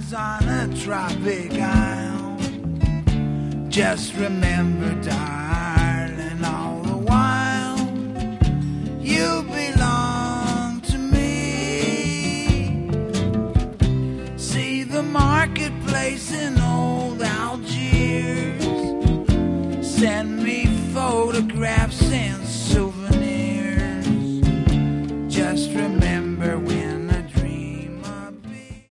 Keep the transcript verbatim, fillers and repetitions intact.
islands on a tropic island. Just remember, darling, all the while you belong to me. See the marketplace in old Algiers. Send me photographs